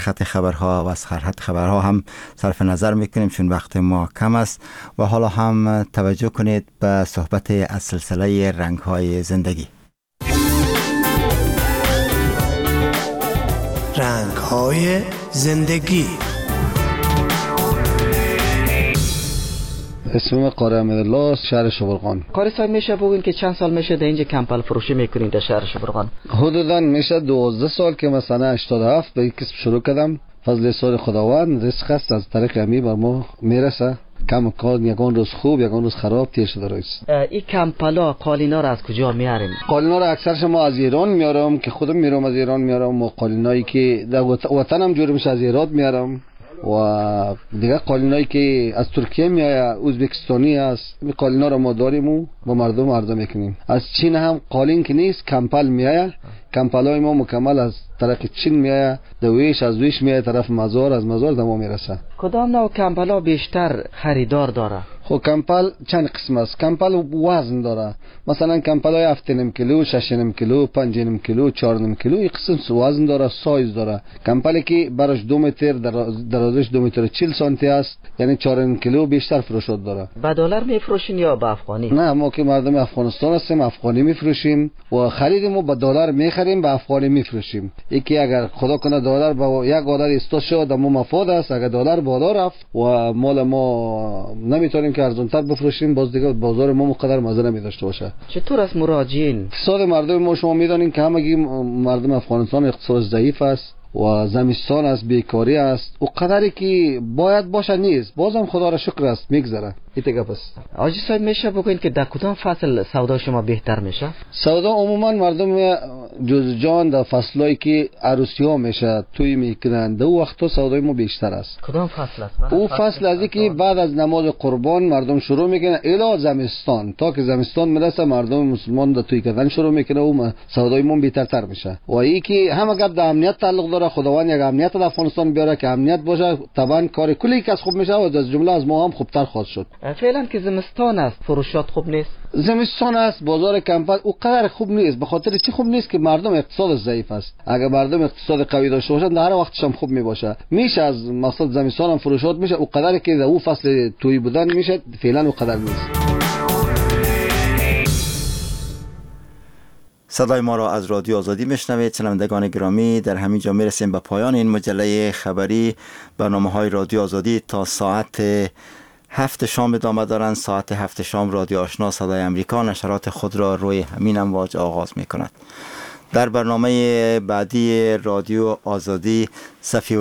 خط خبرها و از خط خبرها هم صرف نظر میکنیم چون وقت ما کم است. و حالا هم توجه کنید به صحبت از سلسله رنگ‌های زندگی. رنگ‌های زندگی. اسمم قاری امیرالله، شهر شبرغان. قاری صاحب میشه بگین که چند سال میشه در اینجا کمپل فروشی میکنید در شهر شبرغان؟ حدوداً میشه 12 سال که مثلا 87 به این کسب شروع کردم. فضل سال خداوند، رزق است از طریق امی بر ما میرسه. کم کار، یگان روز خوب یگان روز خراب تیر شده روز. این کمپلا قالینا را از کجا میارین؟ قالینا را اکثرش ما از ایران میارم که خودم میرم از ایران میارم، و قالینایی که در وطنم جور میشه از ایران میارم، و دیگه قالینایی که از ترکیه میاد، ازبکستانی است. این قالینا را ما داریم و با مردم عرضه میکنیم. از چین هم قالین که نیست کمپل میاد. کمپلای ما مکمل از طرف چین میاد، دویش از ویش میاد طرف مزار، از مزار دما میرسه. کدام نوع کمپلا بیشتر خریدار داره؟ خب کمپل چند قسم است. کمپل وزن داره. مثلا کمپلای 7.5 کیلو، 6.5 کیلو، 5.5 کیلو، 4.5 کیلو، این قسم وزن داره، سایز داره. کمپلی که برش 2 متر درازش 2 متر 40 سانتی است، یعنی 4.5 کیلو بیشتر فروشات داره. به دلار میفروشین یا به افغانی؟ نه، ما که مردم افغانستان هستیم، افغانی میفروشیم و خریدیم به دلار میخریم، به افغانی میفروشیم. یکی اگر خدا کنه دلار با یک دلار استاد شد ما مفاد است، اگر دلار بالا رفت و مال ما نمیتونیم که ارزانتر بفروشیم، باز دیگه بازار ما مقدر مزه نمیداشته باشه. چطور از مراجعین؟ اقتصاد مردم ما شما میدونین که همگی مردم افغانستان اقتصاد ضعیف است و زمستان است، بیکاری است، و قدری که باید باشه نیست. بازم خدا را شکر است میگذره. ایتگه پس آجی صاحب میشه بگوین که در کدام فصل سودا شما بهتر میشه؟ سودا عموما مردم جز جان در فصلایی که عروسی ها میشه توی میکنن، در وقتا سودای ما بیشتر است. کدام فصل است؟ او فصل از که بعد از نماز قربان مردم شروع میکنن الی زمستان، تا که زمستان میرسه مردم مسلمان در توی کردن شروع میکنه و سودای ما بهترتر میشه. و این که هم اگر در امنیت تعلق داره، خداوند یک امنیت در افغانستان بیاره که امنیت باشه، طبعا کار کلی کس خوب میشه و از جمله از ما هم خوبتر خواهد شد. فعلا که زمستان است فروشات خوب نیست. زمستان است، بازار کمپل او قدر خوب نیست. به خاطر چی خوب نیست؟ که مردم اقتصاد ضعیف است. اگر مردم اقتصاد قوی داشته باشند در هر وقتش هم خوب میباشه. میشه از مقصد زمستان هم فروشات میشه، او قدری که در او فصل توی بودن میشه فعلا او قدر نیست. صدای ما را از رادیو آزادی میشنوید. شنوندگان گرامی، در همین جا میرسیم به پایان این مجله خبری. برنامه‌های رادیو آزادی تا ساعت 7 شام ادامه دارند. ساعت 7 شام رادیو آشنا صدای امریکا نشرات خود را روی همین امواج آغاز می کند. در برنامه بعدی رادیو آزادی صفی